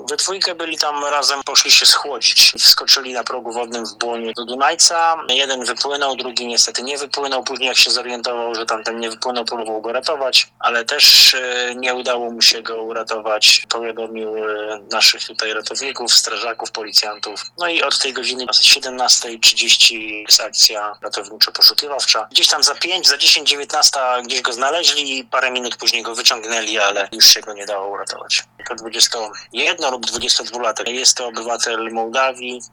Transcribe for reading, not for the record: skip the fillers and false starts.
We dwójkę byli tam razem, poszli się schłodzić. Wskoczyli na progu wodnym w Błonie do Dunajca. Jeden wypłynął, drugi niestety nie wypłynął. Później jak się zorientował, że tamten nie wypłynął, próbował go ratować, ale też nie udało mu się go uratować. Powiadomił naszych tutaj ratowników, strażaków, policjantów. No i od tej godziny 17:30 jest akcja ratowniczo-poszukiwawcza. Gdzieś tam za 5, za 10, 19 gdzieś go znaleźli, parę minut później go wyciągnęli, ale już się go nie dało uratować. To 21 lub 22-latek. Jest to obywatel Mołdawii,